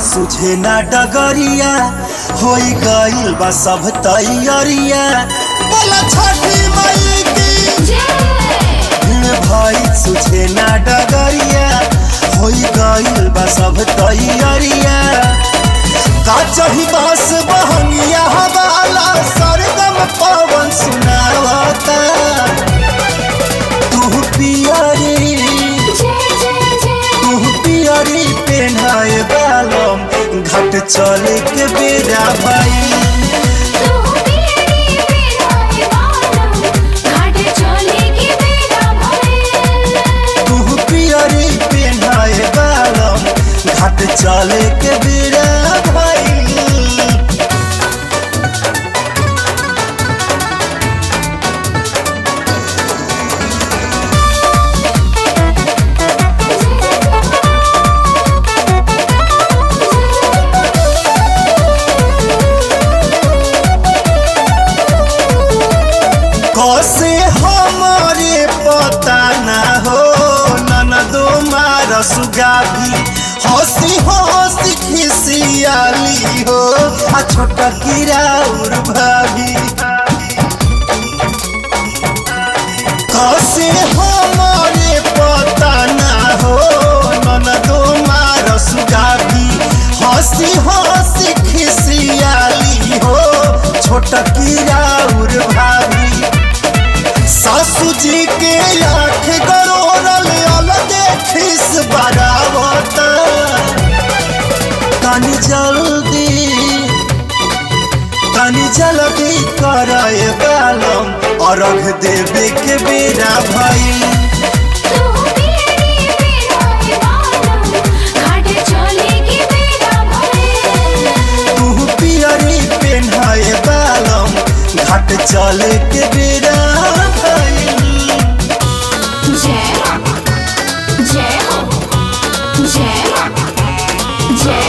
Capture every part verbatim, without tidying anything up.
सुझे ना डगरिया होई गइल बा सब तैयारिया बोला छठी माई की जय भाई सुझे ना डगरिया होई गइल बा सब तैयारिया का चही बास बहंगिया हवाला सरगम पवन सुनावता तू पियरी तू पियरी पेन्हाए बालम घाट चले के बेरा भाई घाट चले के बेरा भाई कैसे हमारे पता ना हो ननदो मार सुगाभी हंसी हंसी खिसियाली हो आ छोटा किराउर भाभी कैसे हमारे पता ना हो ननदो मार सुगाभी हंसी हंसी खिसियाली हो छोटा किराउर भाभी सासू जी के आँख गरोरल अलगे खिस बरावता तनी जल्दी तनी जल्दी कराए बालम अर्घ देवे के बेरा भाई तू पियरी पेन्हाए बालम घाट चले के बेरा भाई जय जय जय जय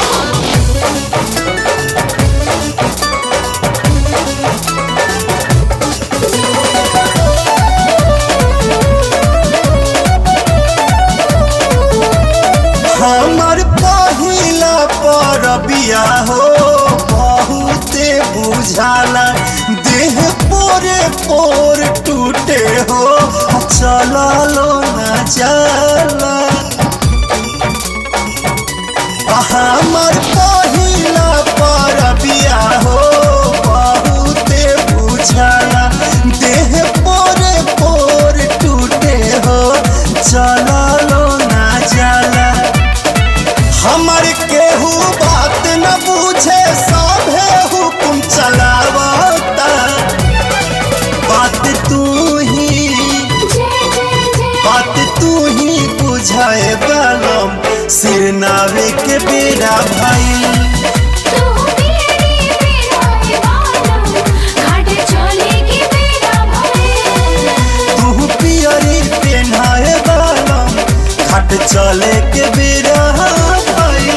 हमर पहिला परबिया हो बहुते बुझाला देह पोरे पोर टूटे हो चललो ना चला हमर पहिला परबिया हो बहुते बुझाला देह पोरे पोर टूटे हो चललो ना चला हमर केहू बात न बुझे सभे हुकुम चलावता बात तू ही बात तू ही बुझाए बालम सिर नावे के बेरा भाई तू पियरी पेन्हाए बालम घाट चले के बेरा भाई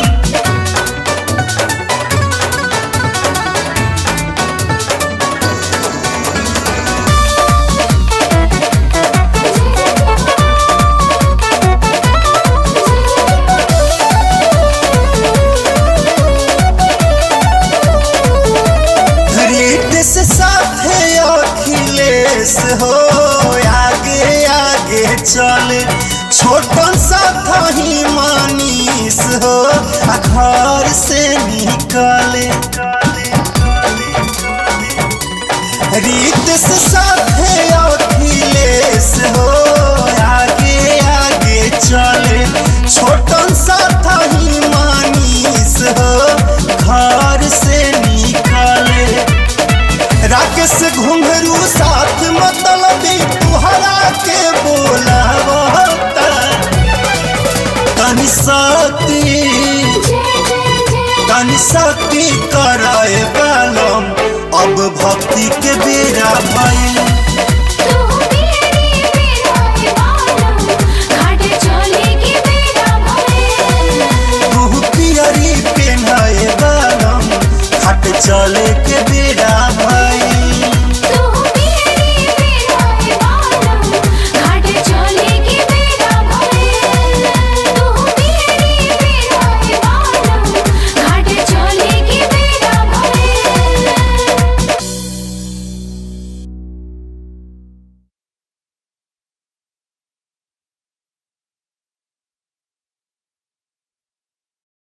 साथे अखिलेश हो आगे आगे चले छोटन साथ ही मनीष हो घर से निकले रीत से साथे अखिलेश हो आगे आगे चले छोटन साथ ही मनीष हो घर से निकले राकेश घुंघरू साथ मतलब तुहरा के बोलावता तनी सती तनी सती कराए बालम अब भक्ति के बेरा भाई तू पियरी पेन्हाए बालम घाट चले